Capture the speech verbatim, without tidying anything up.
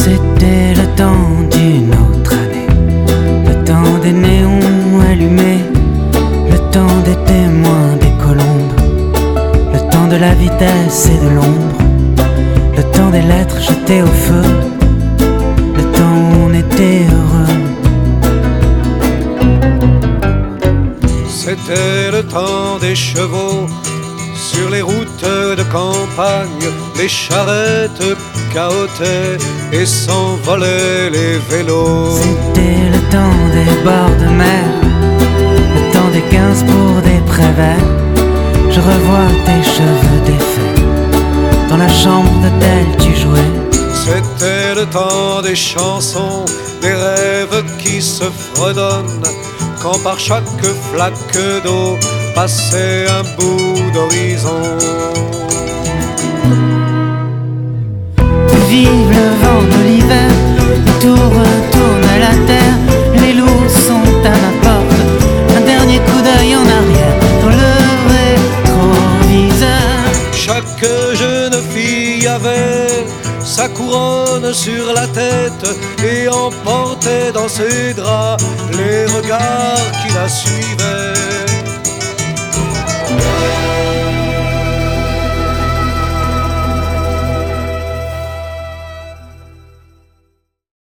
C'était le temps d'une autre année, le temps des néons allumés, le temps des témoins, des colombes, le temps de la vitesse et de l'ombre, le temps des lettres jetées au feu, le temps où on était heureux. C'était le temps des chevaux sur les routes de campagne, les charrettes cahotaient et s'envolaient les vélos. C'était le temps des bords de mer, le temps des quinze pour des prévères. Je revois tes cheveux défaits, dans la chambre d'hôtel tu jouais. C'était le temps des chansons, des rêves qui se fredonnent, quand par chaque flaque d'eau passait un bout d'horizon. Vive le vent de l'hiver, tout retourne à la terre. Les loups sont à ma porte, un dernier coup d'œil en arrière dans le rétroviseur. Chaque jeune fille avait sa couronne sur la tête et emportait dans ses draps les regards qui la suivaient.